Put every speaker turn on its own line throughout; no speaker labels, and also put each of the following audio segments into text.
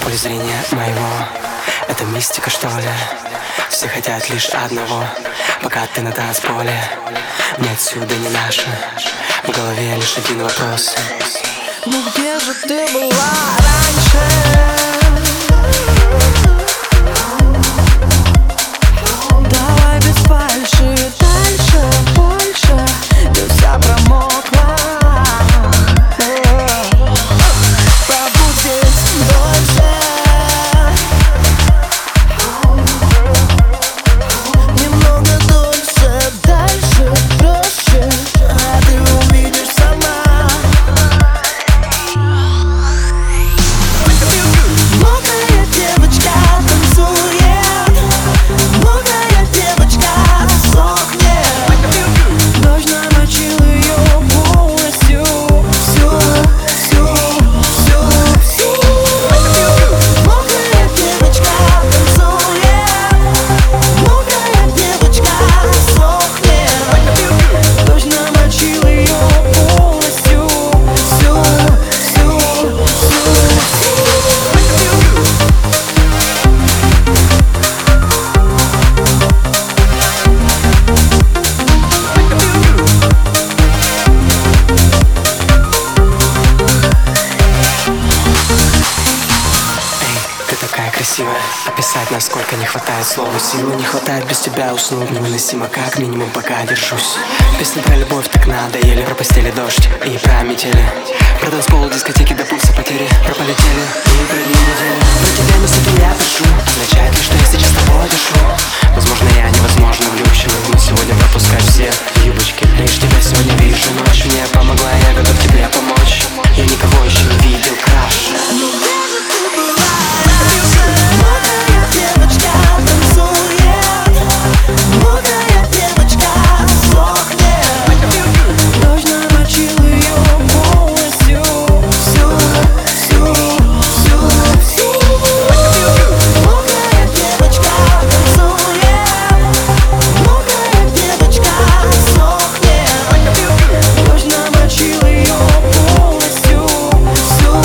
в поле зрения моего. Это мистика, что ли? Все хотят лишь одного, пока ты на танцполе. Мне отсюда не наше, в голове лишь один вопрос:
ну где же ты была раньше? Давай без фальши, дальше, больше. Ты вся промокла. Побудь здесь дольше. Немного дольше, дальше, проще. А ты увидишь сама. Мокрая девочка танцует, мокрая девочка сохнет. Дождь намочил ее полностью, всю. Мокрая девочка танцует, мокрая девочка сохнет. Дождь намочил ее полностью, всю.
Ты такая красивая, описать насколько не хватает слова. Силы не хватает, без тебя уснуть невыносимо, как минимум пока держусь. Песня про любовь так надоели, про постели дождь и про метели, про танцпол, дискотеки до пульса потери, про полетели и про дни недели. Про тебя не сука я пишу, означает ли, что я сейчас с тобой дышу? Возможно я невозможно влюбчивый, но сегодня пропускаю все юбочки. Лишь тебя сегодня вижу, ночь мне помогла, я готов тебе помочь. Я никого еще не видел краше.
Мокрая девочка танцует, мокрая девочка сохнет. Дождь намочил ее полностью, всю. Мокрая девочка танцует, мокрая девочка сохнет. Дождь намочил ее полностью, всю.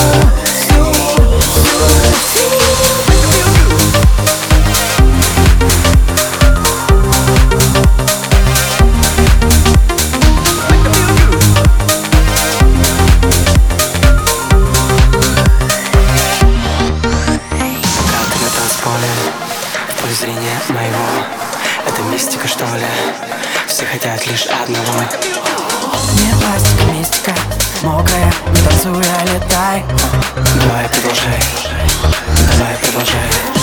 В поле зрения моего. Это мистика, что ли? Все хотят лишь одного.
Не пластика, мистика, мокрая, не танцуй, а летай.
Давай продолжай, давай продолжай.